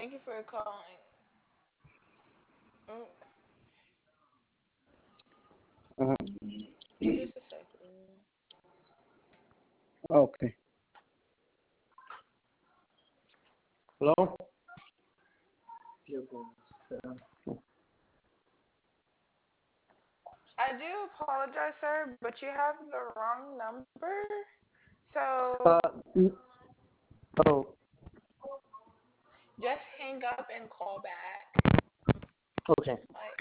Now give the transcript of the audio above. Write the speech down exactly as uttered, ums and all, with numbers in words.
Thank you for calling. Mm, Uh, just a second. okay. Hello? I do apologize, sir, but you have the wrong number. So Uh, n- oh, just hang up and call back. okay. Like,